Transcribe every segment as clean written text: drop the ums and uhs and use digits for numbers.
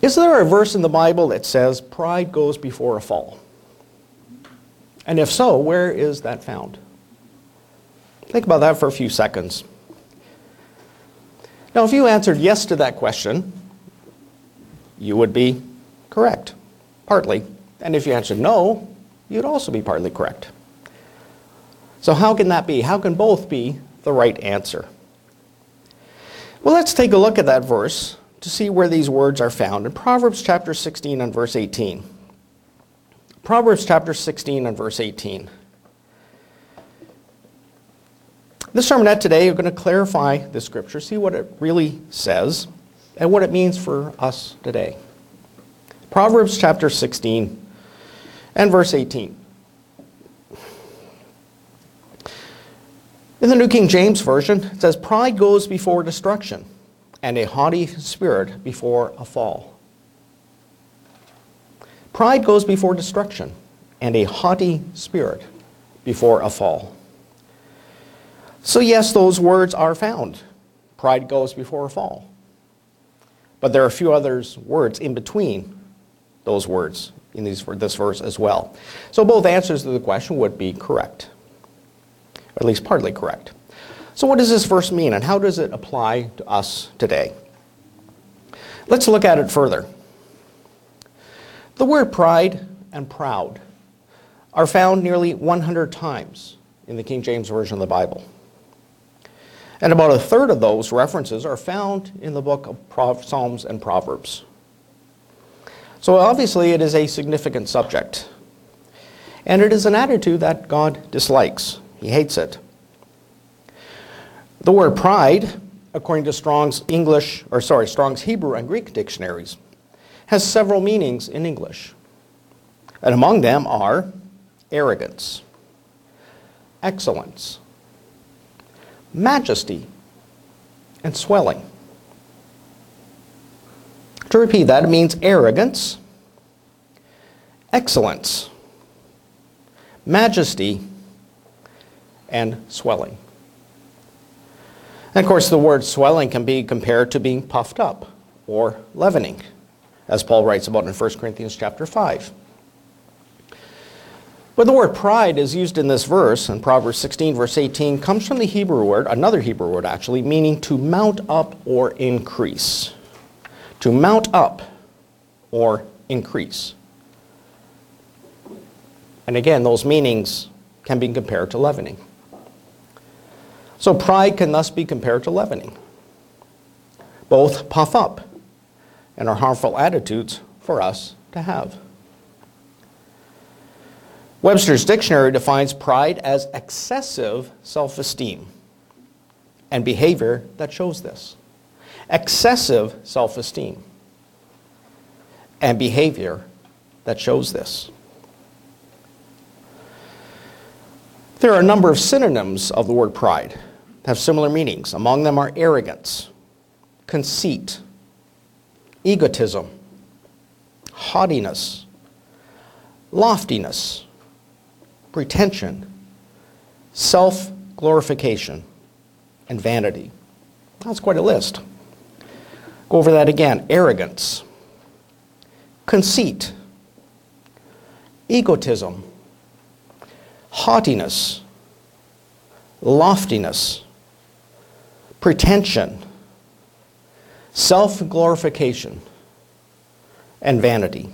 Is there a verse in the Bible that says pride goes before a fall? And if so, where is that found? Think about that for a few seconds. Now, if you answered yes to that question, you would be correct, partly. And if you answered no, you'd also be partly correct. So how can that be? How can both be the right answer? Well, let's take a look at that verse to see where these words are found in Proverbs chapter 16 and verse 18. Proverbs chapter 16 and verse 18. This sermonette today, you're going to clarify the scripture, see what it really says, and what it means for us today. Proverbs chapter 16 and verse 18. In the New King James Version, it says, "Pride goes before destruction, and a haughty spirit before a fall." Pride goes before destruction, and a haughty spirit before a fall. So yes, those words are found. Pride goes before a fall. But there are a few other words in between those words in this verse as well. So both answers to the question would be correct, or at least partly correct. So what does this verse mean, and how does it apply to us today? Let's look at it further. The word pride and proud are found nearly 100 times in the King James Version of the Bible. And about a third of those references are found in the book of Psalms and Proverbs. So obviously it is a significant subject. And it is an attitude that God dislikes. He hates it. The word pride, according to Strong's Hebrew and Greek dictionaries, has several meanings in English. And among them are arrogance, excellence, majesty, and swelling. To repeat that, it means arrogance, excellence, majesty, and swelling. And of course, the word swelling can be compared to being puffed up or leavening, as Paul writes about in 1 Corinthians chapter 5. But the word pride is used in this verse, in Proverbs 16, verse 18, comes from the Hebrew word, another Hebrew word actually, meaning to mount up or increase. To mount up or increase. And again, those meanings can be compared to leavening. So pride can thus be compared to leavening. Both puff up and are harmful attitudes for us to have. Webster's dictionary defines pride as excessive self-esteem and behavior that shows this. Excessive self-esteem and behavior that shows this. There are a number of synonyms of the word pride that have similar meanings. Among them are arrogance, conceit, egotism, haughtiness, loftiness, pretension, self-glorification, and vanity. That's quite a list. Go over that again. Arrogance, conceit, egotism, haughtiness, loftiness, pretension, self-glorification, and vanity.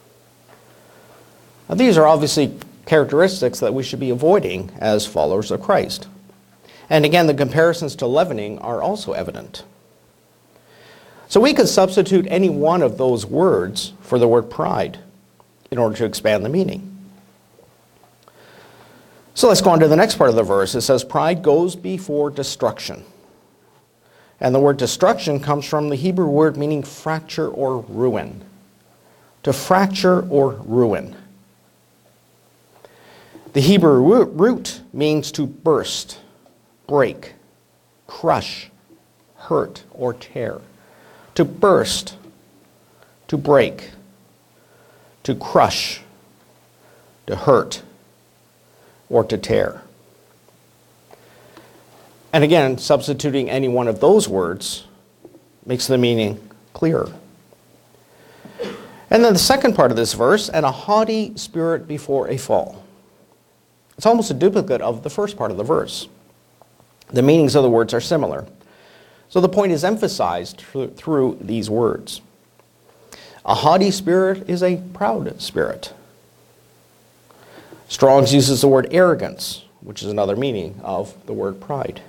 Now, these are obviously characteristics that we should be avoiding as followers of Christ. And again, the comparisons to leavening are also evident. So we could substitute any one of those words for the word pride in order to expand the meaning. So let's go on to the next part of the verse. It says, pride goes before destruction. And the word destruction comes from the Hebrew word meaning fracture or ruin. To fracture or ruin. The Hebrew root means to burst, break, crush, hurt, or tear. To burst, to break, to crush, to hurt, or to tear. And again, substituting any one of those words makes the meaning clearer. And then the second part of this verse, and a haughty spirit before a fall. It's almost a duplicate of the first part of the verse. The meanings of the words are similar. So the point is emphasized through these words. A haughty spirit is a proud spirit. Strong's uses the word arrogance, which is another meaning of the word pride.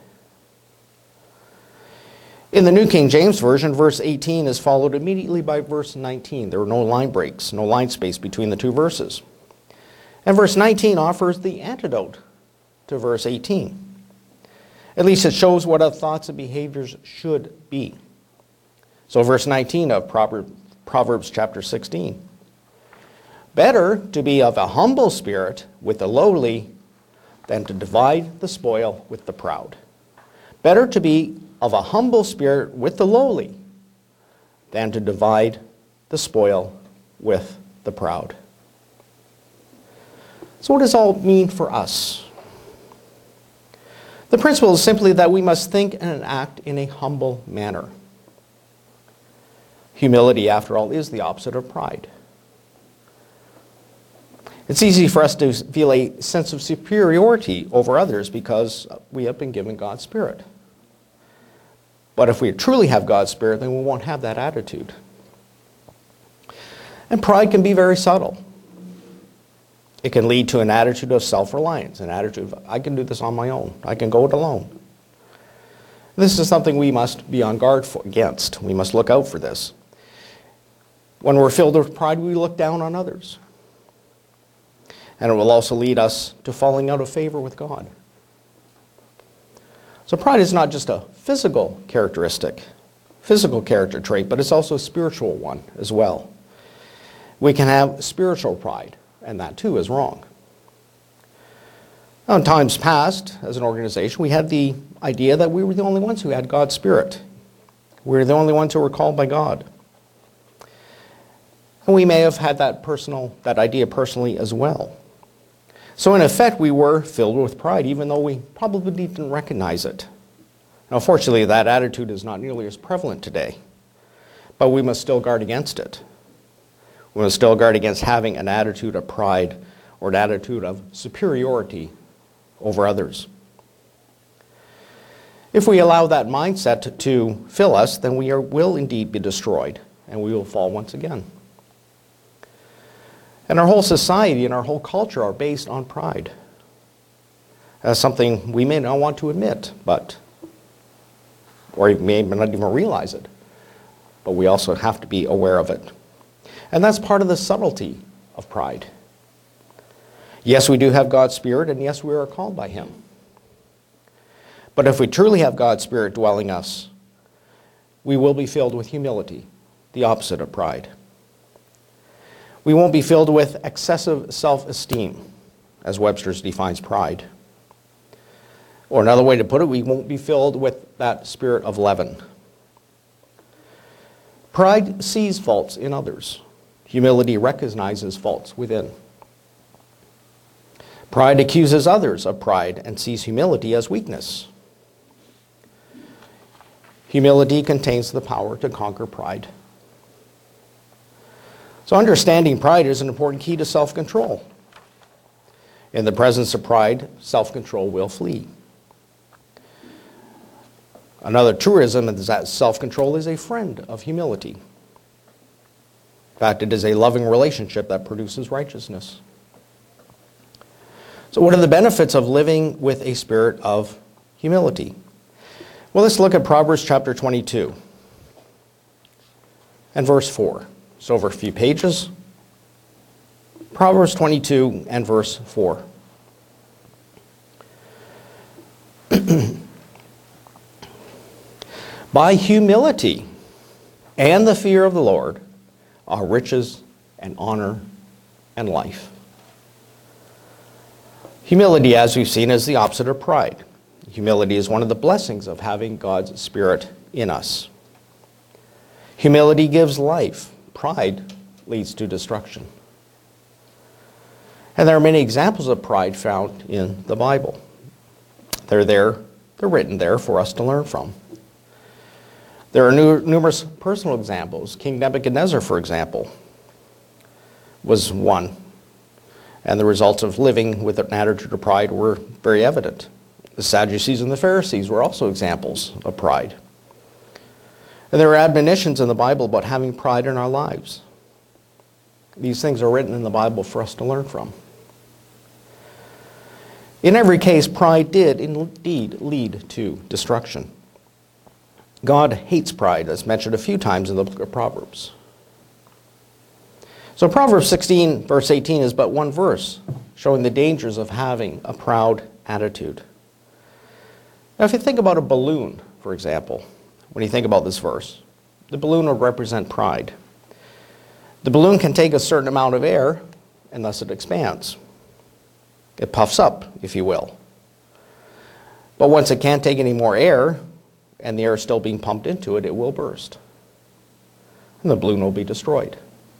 In the New King James Version, verse 18 is followed immediately by verse 19. There are no line breaks, no line space between the two verses. And verse 19 offers the antidote to verse 18. At least it shows what our thoughts and behaviors should be. So verse 19 of Proverbs chapter 16. Better to be of a humble spirit with the lowly than to divide the spoil with the proud. Better to be of a humble spirit with the lowly than to divide the spoil with the proud. So what does all mean for us? The principle is simply that we must think and act in a humble manner. Humility, after all, is the opposite of pride. It's easy for us to feel a sense of superiority over others because we have been given God's Spirit. But if we truly have God's Spirit, then we won't have that attitude. And pride can be very subtle. It can lead to an attitude of self-reliance, an attitude of, I can do this on my own. I can go it alone. This is something we must be on guard against. We must look out for this. When we're filled with pride, we look down on others. And it will also lead us to falling out of favor with God. So pride is not just a physical characteristic, physical character trait, but it's also a spiritual one as well. We can have spiritual pride, and that too is wrong. Now, in times past, as an organization, we had the idea that we were the only ones who had God's Spirit. We were the only ones who were called by God. And we may have had that idea personally as well. So in effect, we were filled with pride, even though we probably didn't recognize it. Now, fortunately, that attitude is not nearly as prevalent today. But we must still guard against it. We must still guard against having an attitude of pride or an attitude of superiority over others. If we allow that mindset to fill us, then we will indeed be destroyed, and we will fall once again. And our whole society and our whole culture are based on pride. That's something we may not want to admit, or may not even realize it. But we also have to be aware of it. And that's part of the subtlety of pride. Yes, we do have God's Spirit, and yes, we are called by Him. But if we truly have God's Spirit dwelling us, we will be filled with humility, the opposite of pride. We won't be filled with excessive self-esteem, as Webster defines pride. Or another way to put it, we won't be filled with that spirit of leaven. Pride sees faults in others. Humility recognizes faults within. Pride accuses others of pride and sees humility as weakness. Humility contains the power to conquer pride. So understanding pride is an important key to self-control. In the presence of pride, self-control will flee. Another truism is that self-control is a friend of humility. In fact, it is a loving relationship that produces righteousness. So what are the benefits of living with a spirit of humility? Well, let's look at Proverbs chapter 22 and verse 4. It's over a few pages. Proverbs 22 and verse 4. By humility and the fear of the Lord are riches and honor and life. Humility, as we've seen, is the opposite of pride. Humility is one of the blessings of having God's Spirit in us. Humility gives life. Pride leads to destruction. And there are many examples of pride found in the Bible. They're written there for us to learn from. There are numerous personal examples. King Nebuchadnezzar, for example. was one. And the results of living with an attitude of pride were very evident. The Sadducees and the Pharisees were also examples of pride. And there are admonitions in the Bible about having pride in our lives. These things are written in the Bible for us to learn from. In every case, pride did indeed lead to destruction. God hates pride, as mentioned a few times in the book of Proverbs. So Proverbs 16, verse 18 is but one verse, showing the dangers of having a proud attitude. Now, if you think about a balloon, for example, when you think about this verse, the balloon would represent pride. The balloon can take a certain amount of air, and thus it expands. It puffs up, if you will. But once it can't take any more air, and the air is still being pumped into it, it will burst. And the balloon will be destroyed.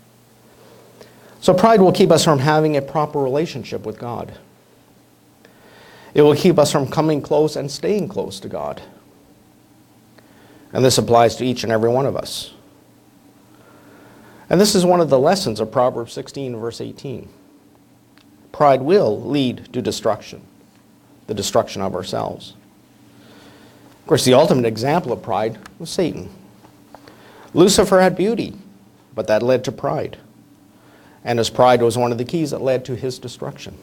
So pride will keep us from having a proper relationship with God. It will keep us from coming close and staying close to God. And this applies to each and every one of us. And this is one of the lessons of Proverbs 16, verse 18. Pride will lead to destruction, the destruction of ourselves. Of course, the ultimate example of pride was Satan. Lucifer had beauty, but that led to pride. And his pride was one of the keys that led to his destruction.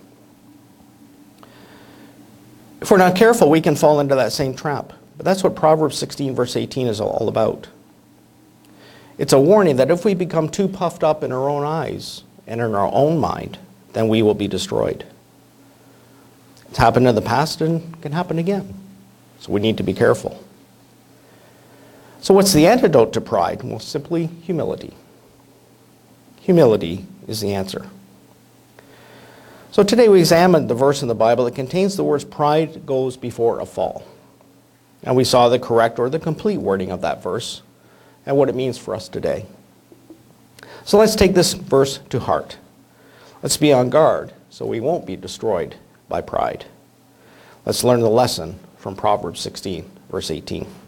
If we're not careful, we can fall into that same trap. But that's what Proverbs 16, verse 18 is all about. It's a warning that if we become too puffed up in our own eyes and in our own mind, then we will be destroyed. It's happened in the past and can happen again. So we need to be careful. So what's the antidote to pride? Well, simply humility. Humility is the answer. So today we examined the verse in the Bible that contains the words, pride goes before a fall. And we saw the correct or the complete wording of that verse and what it means for us today. So let's take this verse to heart. Let's be on guard so we won't be destroyed by pride. Let's learn the lesson from Proverbs 16, verse 18.